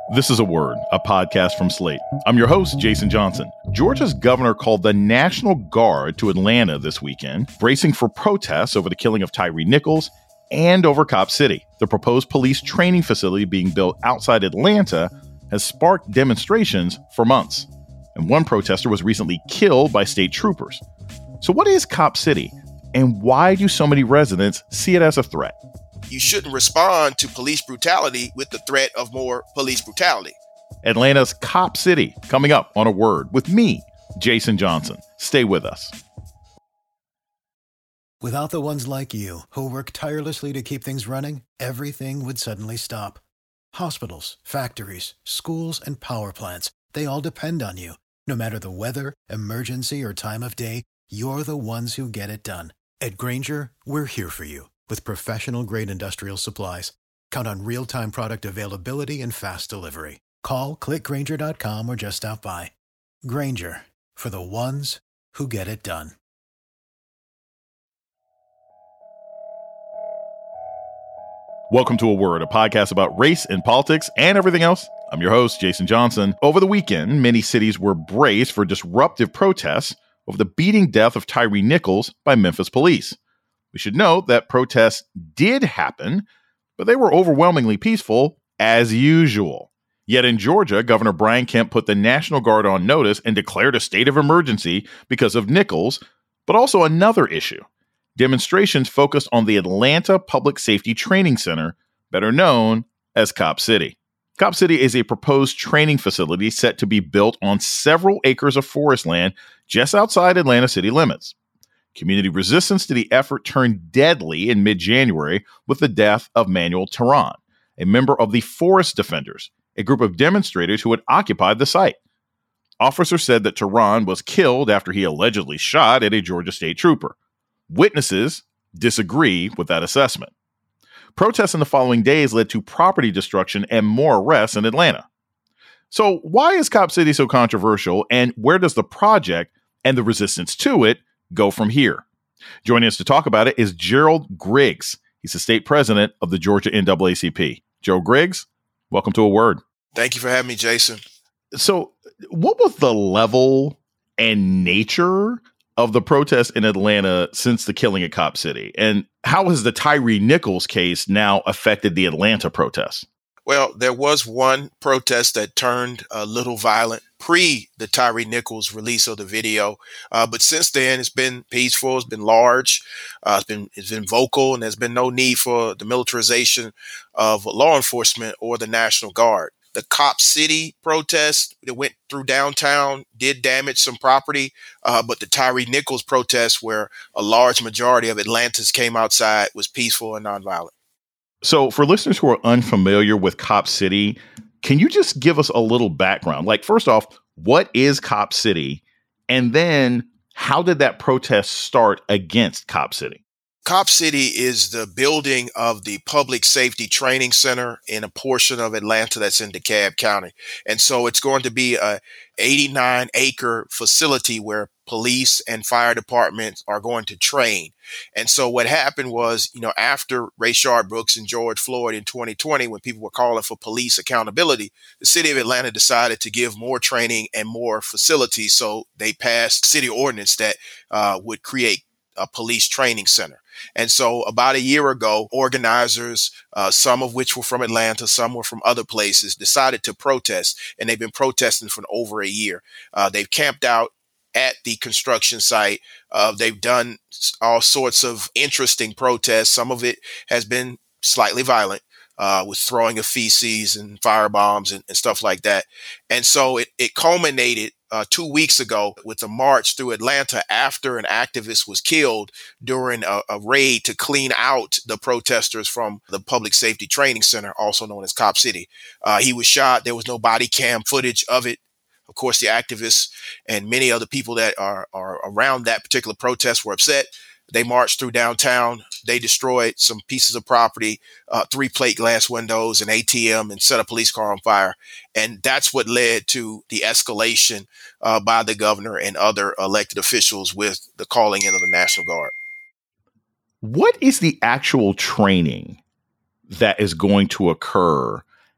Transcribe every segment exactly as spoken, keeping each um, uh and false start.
This is A Word, a podcast from Slate. I'm your host, Jason Johnson. Georgia's governor called the National Guard to Atlanta this weekend, bracing for protests over the killing of Tyre Nichols and over Cop City. The proposed police training facility being built outside Atlanta has sparked demonstrations for months. And one protester was recently killed by state troopers. So what is Cop City? And why do so many residents see it as a threat? You shouldn't respond to police brutality with the threat of more police brutality. Atlanta's Cop City, coming up on A Word with me, Jason Johnson. Stay with us. Without the ones like you, who work tirelessly to keep things running, everything would suddenly stop. Hospitals, factories, schools, and power plants, they all depend on you. No matter the weather, emergency, or time of day, you're the ones who get it done. At Grainger, we're here for you with professional-grade industrial supplies. Count on real-time product availability and fast delivery. Call, click Grainger dot com, or just stop by. Grainger, for the ones who get it done. Welcome to A Word, a podcast about race and politics and everything else. I'm your host, Jason Johnson. Over the weekend, many cities were braced for disruptive protests over the beating death of Tyre Nichols by Memphis police. We should note that protests did happen, but they were overwhelmingly peaceful, as usual. Yet in Georgia, Governor Brian Kemp put the National Guard on notice and declared a state of emergency because of Nichols, but also another issue. Demonstrations focused on the Atlanta Public Safety Training Center, better known as Cop City. Cop City is a proposed training facility set to be built on several acres of forest land just outside Atlanta city limits. Community resistance to the effort turned deadly in mid-January with the death of Manuel Teran, a member of the Forest Defenders, a group of demonstrators who had occupied the site. Officers said that Teran was killed after he allegedly shot at a Georgia state trooper. Witnesses disagree with that assessment. Protests in the following days led to property destruction and more arrests in Atlanta. So why is Cop City so controversial, and where does the project and the resistance to it go from here? Joining us to talk about it is Gerald Griggs. He's the state president of the Georgia N double A C P. Joe Griggs, welcome to A Word. Thank you for having me, Jason. So what was the level and nature of the protests in Atlanta since the killing at Cop City? And how has the Tyre Nichols case now affected the Atlanta protests? Well, there was one protest that turned a little violent pre the Tyre Nichols release of the video. Uh, but since then, it's been peaceful. It's been large. Uh, it's been it's been vocal, and there's been no need for the militarization of law enforcement or the National Guard. The Cop City protest that went through downtown did damage some property, uh, but the Tyre Nichols protest, where a large majority of Atlantans came outside, was peaceful and nonviolent. So for listeners who are unfamiliar with Cop City, can you just give us a little background? Like, first off, what is Cop City? And then how did that protest start against Cop City? Cop City is the building of the Public Safety Training Center in a portion of Atlanta that's in DeKalb County. And so it's going to be a eighty-nine acre facility where police and fire departments are going to train. And so what happened was, you know, after Rayshard Brooks and George Floyd in twenty twenty, when people were calling for police accountability, the city of Atlanta decided to give more training and more facilities. So they passed city ordinance that uh, would create a police training center. And so about a year ago, organizers, uh, some of which were from Atlanta, some were from other places, decided to protest, and they've been protesting for over a year. Uh, they've camped out at the construction site. Uh, they've done all sorts of interesting protests. Some of it has been slightly violent, uh, with throwing of feces and firebombs and, and stuff like that. And so it, it culminated Uh, two weeks ago with a march through Atlanta after an activist was killed during a, a raid to clean out the protesters from the Public Safety Training Center, also known as Cop City. Uh, he was shot. There was no body cam footage of it. Of course, the activists and many other people that are, are around that particular protest were upset. They marched through downtown. They destroyed some pieces of property, uh, three plate glass windows, an A T M, and set a police car on fire. And that's what led to the escalation uh, by the governor and other elected officials with the calling in of the National Guard. What is the actual training that is going to occur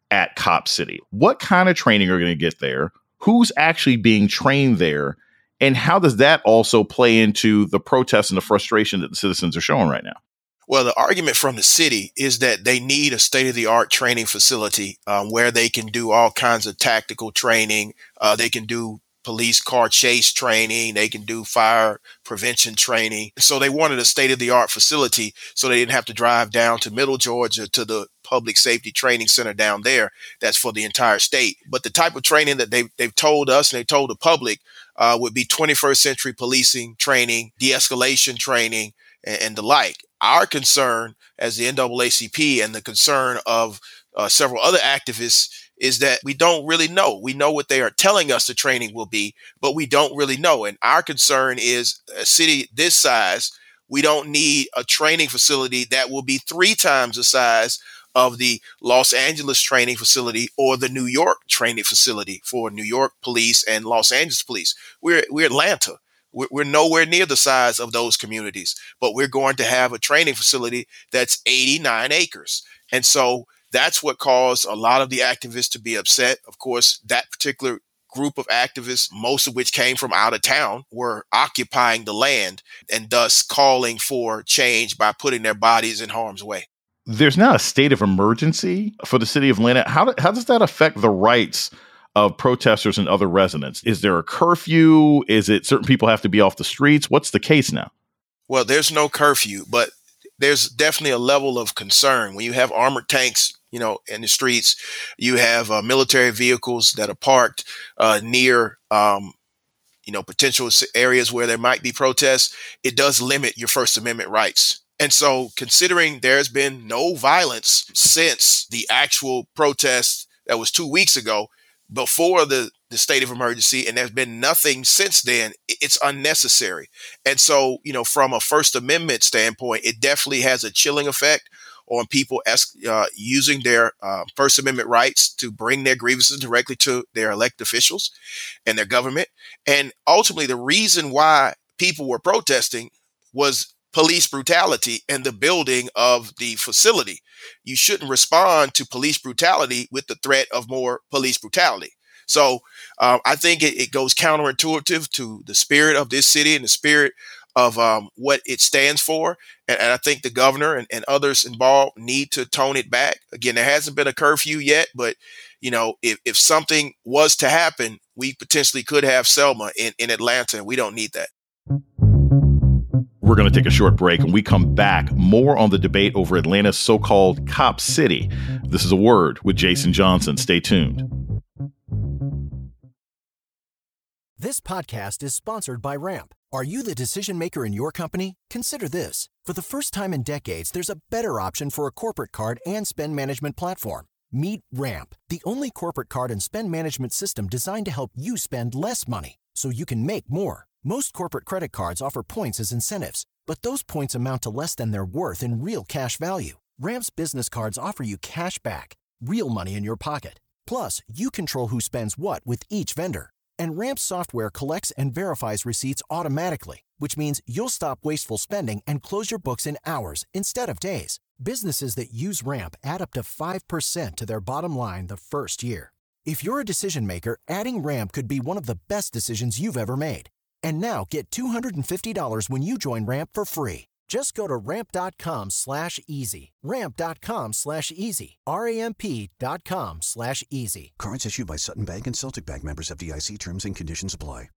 at Cop City. What kind of training are going to get there? Who's actually being trained there? And how does that also play into the protests and the frustration that the citizens are showing right now? Well, the argument from the city is that they need a state-of-the-art training facility um, where they can do all kinds of tactical training. Uh, they can do police car chase training. They can do fire prevention training. So they wanted a state-of-the-art facility so they didn't have to drive down to Middle Georgia to the public safety training center down there. That's for the entire state. But the type of training that they've, they've told us and they told the public uh, would be twenty-first century policing training, de-escalation training, and, and the like. Our concern as the N double A C P and the concern of uh, several other activists is that we don't really know. We know what they are telling us the training will be, but we don't really know. And our concern is a city this size, we don't need a training facility that will be three times the size of the Los Angeles training facility or the New York training facility for New York police and Los Angeles police. We're, we're Atlanta. We're nowhere near the size of those communities, but we're going to have a training facility that's eighty-nine acres. And so that's what caused a lot of the activists to be upset. Of course, that particular group of activists, most of which came from out of town, were occupying the land and thus calling for change by putting their bodies in harm's way. There's now a state of emergency for the city of Atlanta. How, do, how does that affect the rights of protesters and other residents? Is there a curfew? Is it certain people have to be off the streets? What's the case now? Well, there's no curfew, but there's definitely a level of concern. When you have armored tanks, you know, in the streets, you have uh, military vehicles that are parked uh, near, um, you know, potential areas where there might be protests. It does limit your First Amendment rights. And so considering there's been no violence since the actual protest that was two weeks ago, before the, the state of emergency, and there's been nothing since then, it's unnecessary. And so, you know, from a First Amendment standpoint, it definitely has a chilling effect on people as, uh, using their uh, First Amendment rights to bring their grievances directly to their elected officials and their government. And ultimately, the reason why people were protesting was police brutality and the building of the facility. You shouldn't respond to police brutality with the threat of more police brutality. So um, I think it, it goes counterintuitive to the spirit of this city and the spirit of um, what it stands for. And, and I think the governor and, and others involved need to tone it back. Again, there hasn't been a curfew yet, but you know, if, if something was to happen, we potentially could have Selma in, in Atlanta, and we don't need that. We're going to take a short break. and we come back, more on the debate over Atlanta's so-called Cop City. This is A Word with Jason Johnson. Stay tuned. This podcast is sponsored by Ramp. Are you the decision maker in your company? Consider this. For the first time in decades, there's a better option for a corporate card and spend management platform. Meet Ramp, the only corporate card and spend management system designed to help you spend less money so you can make more. Most corporate credit cards offer points as incentives, but those points amount to less than their worth in real cash value. Ramp's business cards offer you cash back, real money in your pocket. Plus, you control who spends what with each vendor. And Ramp's software collects and verifies receipts automatically, which means you'll stop wasteful spending and close your books in hours instead of days. Businesses that use Ramp add up to five percent to their bottom line the first year. If you're a decision maker, adding Ramp could be one of the best decisions you've ever made. And now get two hundred fifty dollars when you join Ramp for free. Just go to ramp.com slash easy. Ramp.com slash easy. R-A-M-P dot com slash easy. Cards issued by Sutton Bank and Celtic Bank, members of D I C. Terms and conditions apply.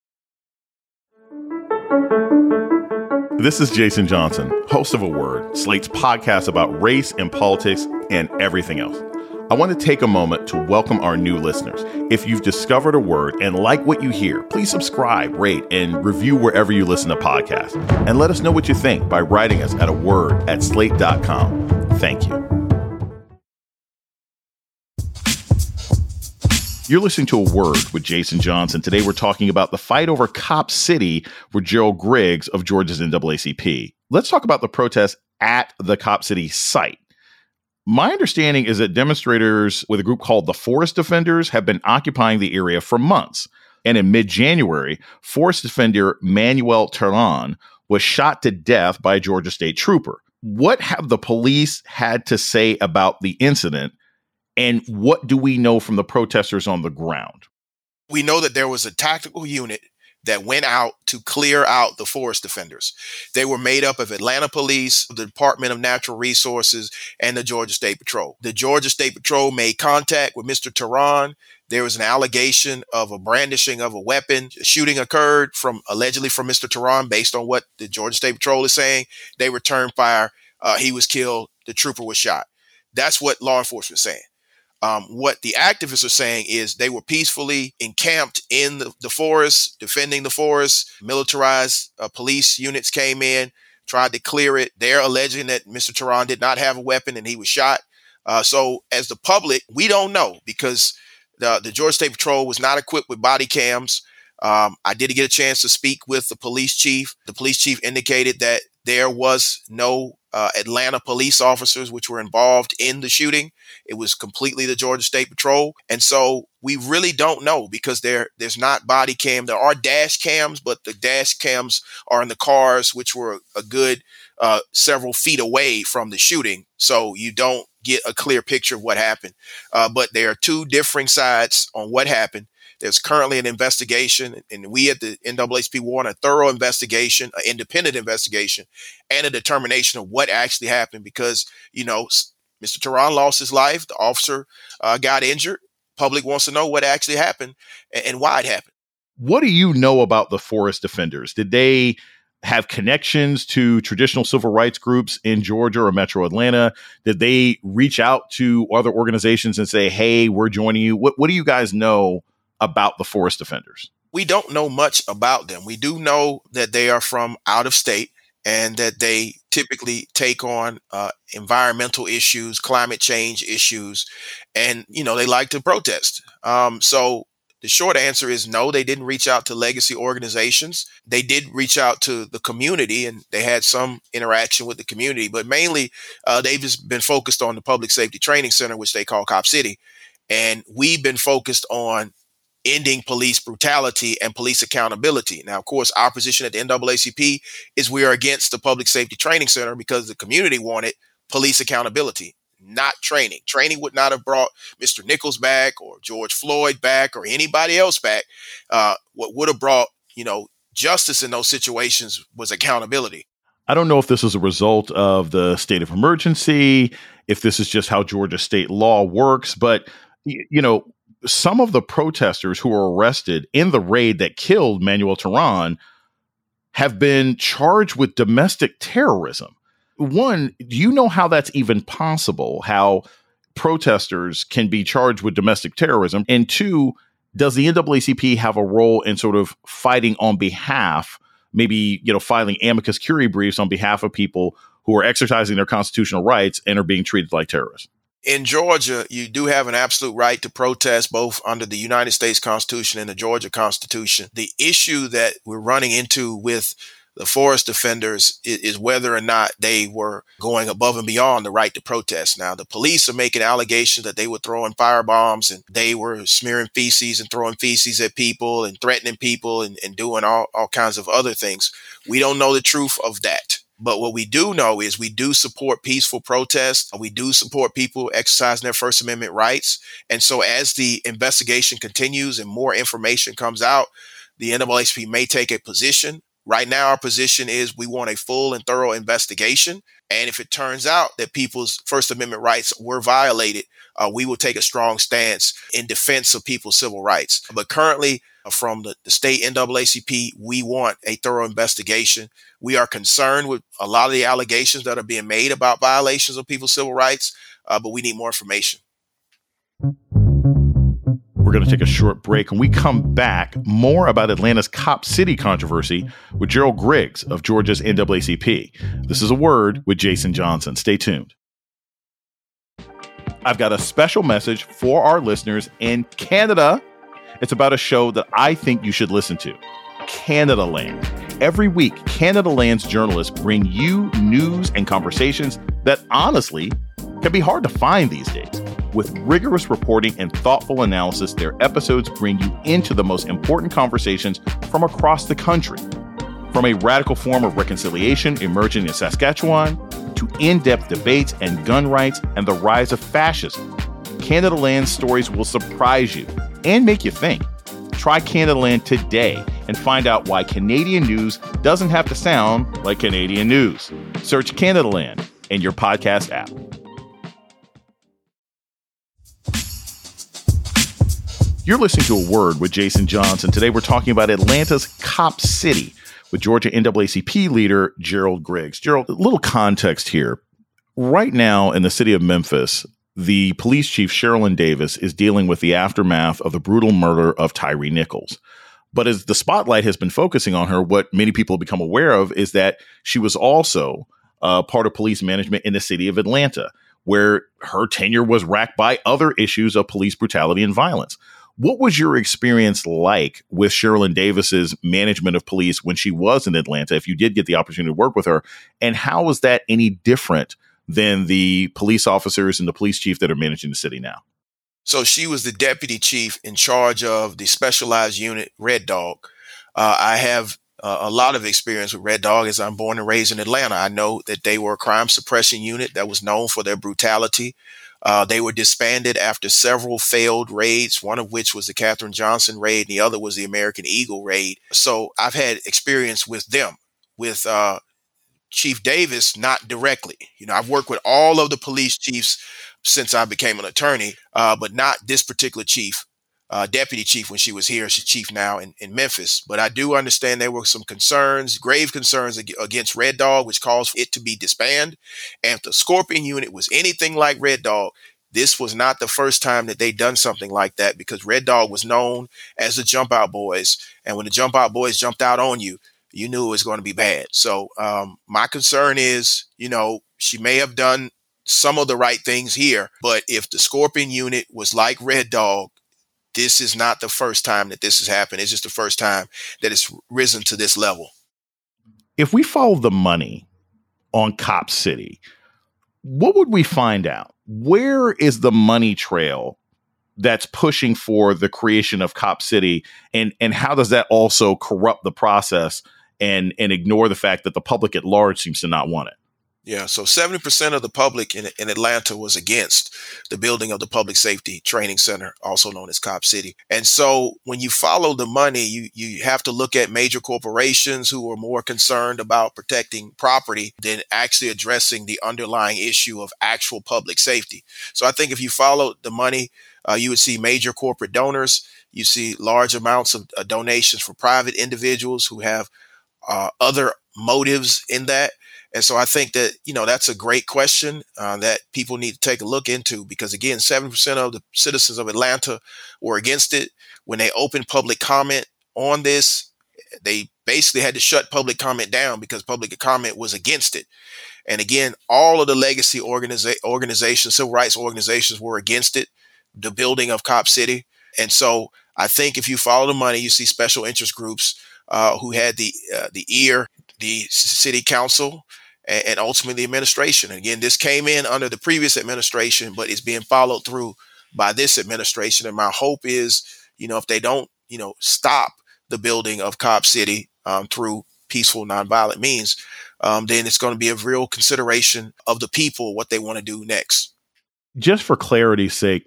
This is Jason Johnson, host of A Word, Slate's podcast about race and politics and everything else. I want to take a moment to welcome our new listeners. If you've discovered A Word and like what you hear, please subscribe, rate, and review wherever you listen to podcasts. And let us know what you think by writing us at a word at slate dot com. Thank you. You're listening to A Word with Jason Johnson. Today we're talking about the fight over Cop City with Gerald Griggs of Georgia's N double A C P. Let's talk about the protest at the Cop City site. My understanding is that demonstrators with a group called the Forest Defenders have been occupying the area for months. And in mid-January, Forest Defender Manuel Terlan was shot to death by a Georgia State trooper. What have the police had to say about the incident? And what do we know from the protesters on the ground? We know that there was a tactical unit that went out to clear out the forest defenders. They were made up of Atlanta Police, the Department of Natural Resources, and the Georgia State Patrol. The Georgia State Patrol made contact with Mister Teran. There was an allegation of a brandishing of a weapon. A shooting occurred from allegedly from Mister Teran, based on what the Georgia State Patrol is saying. They returned fire. Uh, he was killed. The trooper was shot. That's what law enforcement is saying. Um, what the activists are saying is they were peacefully encamped in the, the forest, defending the forest. Militarized uh, police units came in, tried to clear it. They're alleging that Mister Teran did not have a weapon and he was shot. Uh, so as the public, we don't know, because the, the Georgia State Patrol was not equipped with body cams. Um, I did get a chance to speak with the police chief. The police chief indicated that there was no uh, Atlanta police officers which were involved in the shooting. It was completely the Georgia State Patrol. And so we really don't know, because there there's not body cam. There are dash cams, but the dash cams are in the cars, which were a good uh, several feet away from the shooting. So you don't get a clear picture of what happened. Uh, but there are two differing sides on what happened. There's currently an investigation, and we at the N double A C P want a thorough investigation, an independent investigation, and a determination of what actually happened, because, you know, Mister Teran lost his life. The officer uh, got injured. Public wants to know what actually happened and, and why it happened. What do you know about the forest defenders? Did they have connections to traditional civil rights groups in Georgia or Metro Atlanta? Did they reach out to other organizations and say, hey, we're joining you? What, what do you guys know about the forest defenders? We don't know much about them. We do know that they are from out of state and that they typically take on uh, environmental issues, climate change issues, and, you know, they like to protest. Um, so the short answer is no, they didn't reach out to legacy organizations. They did reach out to the community, and they had some interaction with the community, but mainly uh, they've just been focused on the Public Safety Training Center, which they call Cop City. And we've been focused on ending police brutality and police accountability. Now, of course, our position at the N double A C P is we are against the Public Safety Training Center because the community wanted police accountability, not training. Training would not have brought Mister Nichols back or George Floyd back or anybody else back. Uh, what would have brought, you know, justice in those situations was accountability. I don't know if this is a result of the state of emergency, if this is just how Georgia state law works, but, you know, some of the protesters who were arrested in the raid that killed Manuel Teran have been charged with domestic terrorism. One, do you know how that's even possible, how protesters can be charged with domestic terrorism? And two, does the N double A C P have a role in sort of fighting on behalf, maybe, you know, filing amicus curiae briefs on behalf of people who are exercising their constitutional rights and are being treated like terrorists? In Georgia, you do have an absolute right to protest, both under the United States Constitution and the Georgia Constitution. The issue that we're running into with the forest defenders is, is whether or not they were going above and beyond the right to protest. Now, the police are making allegations that they were throwing firebombs and they were smearing feces and throwing feces at people and threatening people and, and doing all, all kinds of other things. We don't know the truth of that. But what we do know is we do support peaceful protests. We do support people exercising their First Amendment rights. And so as the investigation continues and more information comes out, the N double A C P may take a position. Right now, our position is we want a full and thorough investigation. And if it turns out that people's First Amendment rights were violated, uh, we will take a strong stance in defense of people's civil rights. But currently, uh, from the, the state N double A C P, we want a thorough investigation. We are concerned with a lot of the allegations that are being made about violations of people's civil rights, uh, but we need more information. We're going to take a short break. When we come back, more about Atlanta's Cop City controversy with Gerald Griggs of Georgia's N double A C P. This is A Word with Jason Johnson. Stay tuned. I've got a special message for our listeners in Canada. It's about a show that I think you should listen to, Canadaland. Every week, Canadaland's journalists bring you news and conversations that honestly can be hard to find these days. With rigorous reporting and thoughtful analysis, their episodes bring you into the most important conversations from across the country. From a radical form of reconciliation emerging in Saskatchewan to in-depth debates and gun rights and the rise of fascism, Canadaland stories will surprise you and make you think. Try Canadaland today and find out why Canadian news doesn't have to sound like Canadian news. Search Canadaland in your podcast app. You're listening to A Word with Jason Johnson. Today we're talking about Atlanta's Cop City with Georgia N double A C P leader Gerald Griggs. Gerald, a little context here. Right now in the city of Memphis, the police chief, Sherrilyn Davis, is dealing with the aftermath of the brutal murder of Tyre Nichols. But as the spotlight has been focusing on her, what many people have become aware of is that she was also uh, part of police management in the city of Atlanta, where her tenure was racked by other issues of police brutality and violence. What was your experience like with Sherrilyn Davis's management of police when she was in Atlanta, if you did get the opportunity to work with her? And how was that any different than the police officers and the police chief that are managing the city now? So she was the deputy chief in charge of the specialized unit, Red Dog. Uh, I have uh, a lot of experience with Red Dog as I'm born and raised in Atlanta. I know that they were a crime suppression unit that was known for their brutality. Uh, they were disbanded after several failed raids, one of which was the Katherine Johnson raid, and the other was the American Eagle raid. So I've had experience with them, with uh, Chief Davis, not directly. You know, I've worked with all of the police chiefs since I became an attorney, uh, but not this particular chief, uh, deputy chief when she was here. She's chief now in, in Memphis. But I do understand there were some concerns, grave concerns ag- against Red Dog, which caused for it to be disbanded. And if the Scorpion unit was anything like Red Dog, this was not the first time that they'd done something like that, because Red Dog was known as the Jump Out Boys. And when the Jump Out Boys jumped out on you, you knew it was going to be bad. So um, my concern is, you know, she may have done some of the right things here, but if the Scorpion unit was like Red Dog, this is not the first time that this has happened. It's just the first time that it's risen to this level. If we follow the money on Cop City, what would we find out? Where is the money trail that's pushing for the creation of Cop City? And, and how does that also corrupt the process and, and ignore the fact that the public at large seems to not want it? Yeah, so seventy percent of the public in, in Atlanta was against the building of the Public Safety Training Center, also known as Cop City. And so when you follow the money, you, you have to look at major corporations who are more concerned about protecting property than actually addressing the underlying issue of actual public safety. So I think if you follow the money, uh, you would see major corporate donors. You see large amounts of uh, donations for private individuals who have uh, other motives in that. And so I think that, you know, that's a great question uh, that people need to take a look into, because, again, seven percent of the citizens of Atlanta were against it. When they opened public comment on this, they basically had to shut public comment down because public comment was against it. And again, all of the legacy organiza- organizations, civil rights organizations were against it, the building of Cop City. And so I think if you follow the money, you see special interest groups uh, who had the uh, the ear, the city council, and ultimately the administration. And again, this came in under the previous administration, but it's being followed through by this administration. And my hope is, you know, if they don't, you know, stop the building of Cop City um, through peaceful, nonviolent means, um, then it's going to be a real consideration of the people, what they want to do next. Just for clarity's sake,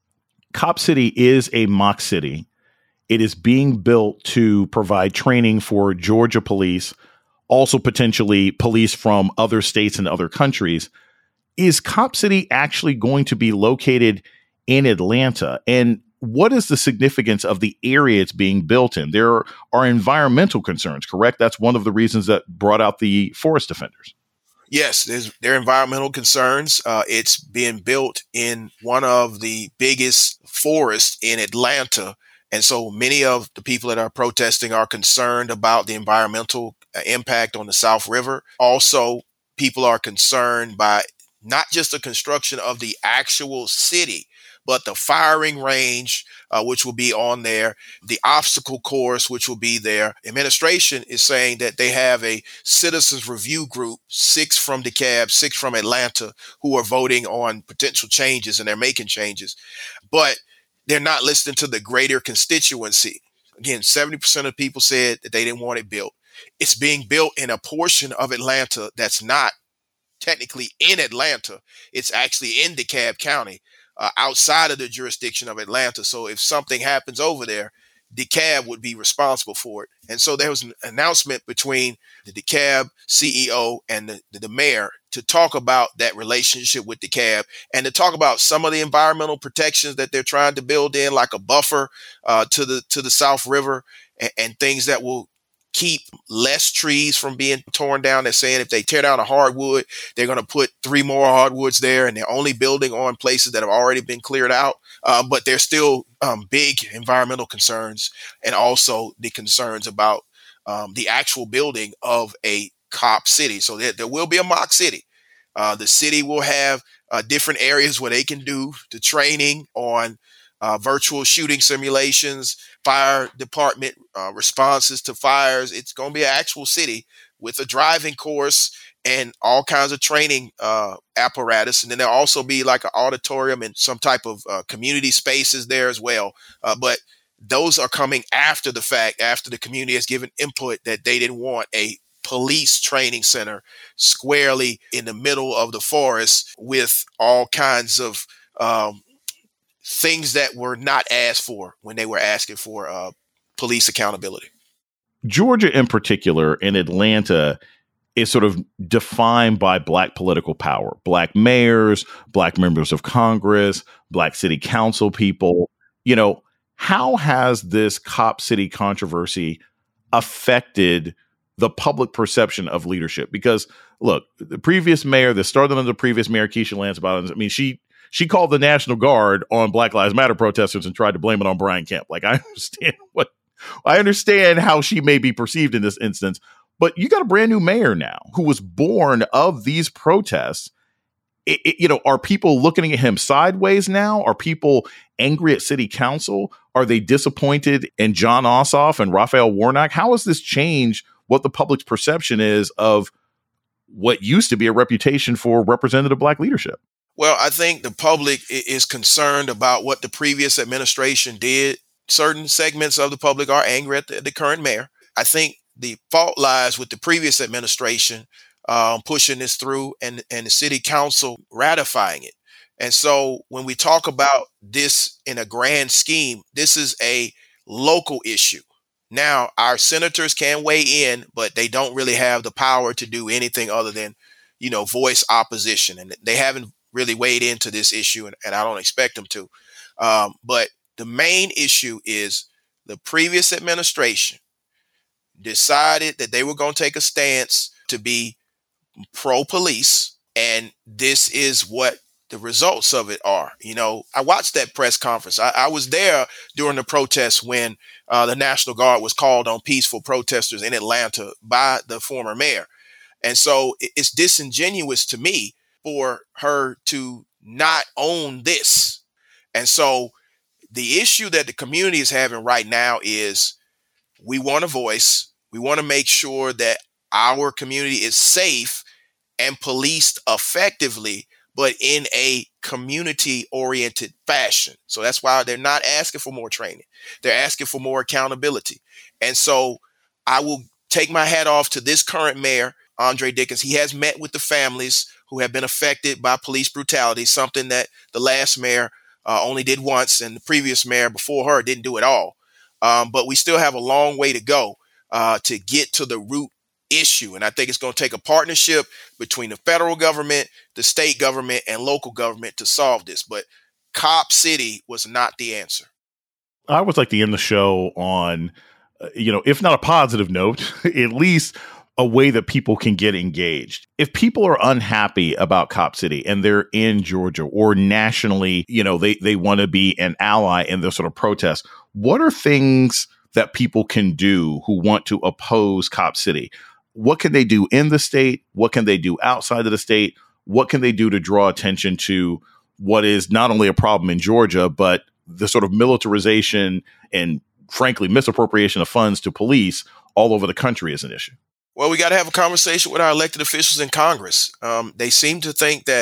Cop City is a mock city. It is being built to provide training for Georgia police, also potentially police from other states and other countries. Is Cop City actually going to be located in Atlanta? And what is the significance of the area it's being built in? There are environmental concerns, correct? That's one of the reasons that brought out the forest defenders. Yes, there's, there are environmental concerns. Uh, it's being built in one of the biggest forests in Atlanta. And so many of the people that are protesting are concerned about the environmental impact on the South River. Also, people are concerned by not just the construction of the actual city, but the firing range, uh, which will be on there, the obstacle course, which will be there. Administration is saying that they have a citizens review group, six from DeKalb, six from Atlanta, who are voting on potential changes, and they're making changes. But they're not listening to the greater constituency. Again, seventy percent of people said that they didn't want it built. It's being built in a portion of Atlanta that's not technically in Atlanta. It's actually in DeKalb County. uh, outside of the jurisdiction of Atlanta. So if something happens over there, DeKalb would be responsible for it. And so there was an announcement between the DeKalb C E O and the, the, the mayor to talk about that relationship with DeKalb and to talk about some of the environmental protections that they're trying to build in, like a buffer uh, to the to the South River and, and things that will keep less trees from being torn down. They're saying if they tear down a hardwood, they're going to put three more hardwoods there, and they're only building on places that have already been cleared out. Uh, but there's still um, big environmental concerns and also the concerns about um, the actual building of a cop city. So there, there will be a mock city. Uh, the city will have uh, different areas where they can do the training on uh, virtual shooting simulations, fire department uh, responses to fires. It's going to be an actual city with a driving course and all kinds of training uh, apparatus. And then there'll also be like an auditorium and some type of uh, community spaces there as well. Uh, but those are coming after the fact, after the community has given input that they didn't want a police training center squarely in the middle of the forest with all kinds of um, things that were not asked for when they were asking for uh, police accountability. Georgia in particular, in Atlanta, is sort of defined by Black political power, Black mayors, Black members of Congress, Black city council people. You know, how has this Cop City controversy affected the public perception of leadership? Because look, the previous mayor that started under the previous mayor, Keisha Lance Bottoms, I mean, she she called the National Guard on Black Lives Matter protesters and tried to blame it on Brian Kemp. Like, I understand what I understand how she may be perceived in this instance, but you got a brand new mayor now who was born of these protests. It, it, you know, are people looking at him sideways now? Are people angry at city council? Are they disappointed in Jon Ossoff and Raphael Warnock? How has this changed what the public's perception is of what used to be a reputation for representative Black leadership? Well, I think the public is concerned about what the previous administration did. Certain segments of the public are angry at the, the current mayor. I think the fault lies with the previous administration um, pushing this through and, and the city council ratifying it. And so when we talk about this in a grand scheme, this is a local issue. Now, our senators can weigh in, but they don't really have the power to do anything other than, you know, voice opposition. And they haven't really weighed into this issue, and, and I don't expect them to. Um, but the main issue is the previous administration decided that they were going to take a stance to be pro-police, and this is what the results of it are. You know, I watched that press conference. I, I was there during the protests when uh, the National Guard was called on peaceful protesters in Atlanta by the former mayor. And so it, it's disingenuous to me for her to not own this. And so the issue that the community is having right now is we want a voice. We want to make sure that our community is safe and policed effectively, but in a community-oriented fashion. So that's why they're not asking for more training. They're asking for more accountability. And so I will take my hat off to this current mayor, Andre Dickens. He has met with the families who have been affected by police brutality, something that the last mayor uh, only did once, and the previous mayor before her didn't do at all. Um, but we still have a long way to go uh, to get to the root issue. And I think it's going to take a partnership between the federal government, the state government, and local government to solve this. But Cop City was not the answer. I always like to end the show on, uh, you know, if not a positive note, at least a way that people can get engaged. If people are unhappy about Cop City and they're in Georgia or nationally, you know, they, they want to be an ally in this sort of protest, what are things that people can do who want to oppose Cop City? What can they do in the state? What can they do outside of the state? What can they do to draw attention to what is not only a problem in Georgia, but the sort of militarization and, frankly, misappropriation of funds to police all over the country is an issue? Well, we got to have a conversation with our elected officials in Congress. Um, they seem to think that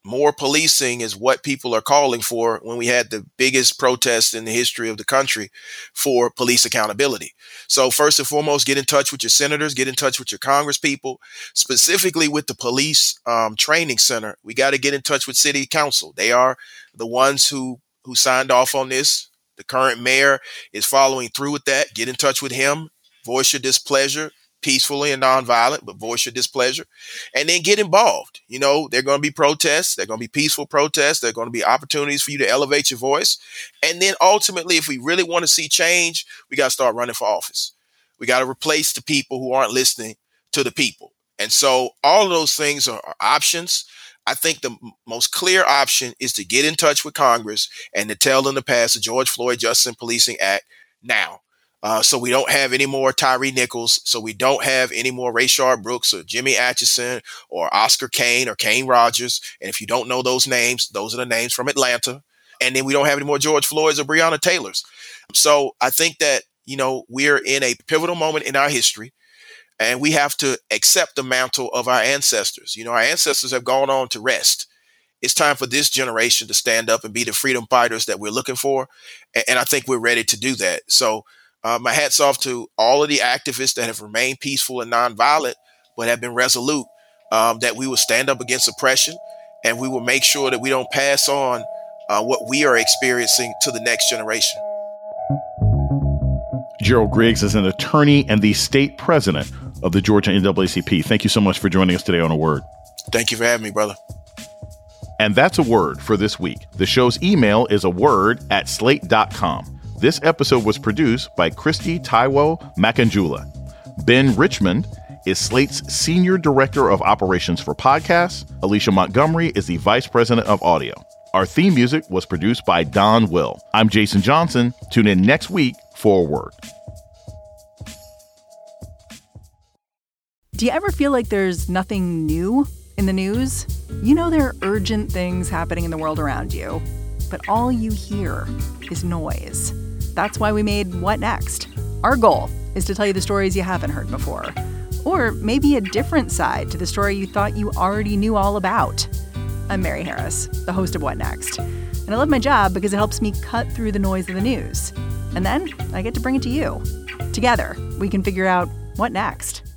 more policing is what people are calling for when we had the biggest protest in the history of the country for police accountability. So first and foremost, get in touch with your senators, get in touch with your Congress people, specifically with the police um, training center. We got to get in touch with city council. They are the ones who who signed off on this. The current mayor is following through with that. Get in touch with him, voice your displeasure, peacefully and nonviolent, but voice your displeasure, and then get involved. You know, there are going to be protests. There are going to be peaceful protests. There are going to be opportunities for you to elevate your voice. And then ultimately, if we really want to see change, we got to start running for office. We got to replace the people who aren't listening to the people. And so all of those things are, are options. I think the m- most clear option is to get in touch with Congress and to tell them to pass the George Floyd Justice and Policing Act now. Uh, so we don't have any more Tyree Nichols. So we don't have any more Rayshard Brooks or Jimmy Atchison or Oscar Kane or Kane Rogers. And if you don't know those names, those are the names from Atlanta. And then we don't have any more George Floyds or Breonna Taylors. So I think that, you know, we're in a pivotal moment in our history, and we have to accept the mantle of our ancestors. You know, our ancestors have gone on to rest. It's time for this generation to stand up and be the freedom fighters that we're looking for. And, and I think we're ready to do that. So Uh, my hat's off to all of the activists that have remained peaceful and nonviolent, but have been resolute, um, that we will stand up against oppression, and we will make sure that we don't pass on uh, what we are experiencing to the next generation. Gerald Griggs is an attorney and the state president of the Georgia N double A C P. Thank you so much for joining us today on A Word. Thank you for having me, brother. And that's A Word for this week. The show's email is a word at slate dot com. This episode was produced by Christy Taiwo Makanjula. Ben Richmond is Slate's Senior Director of Operations for Podcasts. Alicia Montgomery is the Vice President of Audio. Our theme music was produced by Don Will. I'm Jason Johnson. Tune in next week for A Word. Do you ever feel like there's nothing new in the news? You know there are urgent things happening in the world around you, but all you hear is noise. That's why we made What Next? Our goal is to tell you the stories you haven't heard before, or maybe a different side to the story you thought you already knew all about. I'm Mary Harris, the host of What Next? And I love my job because it helps me cut through the noise of the news. And then I get to bring it to you. Together, we can figure out what next.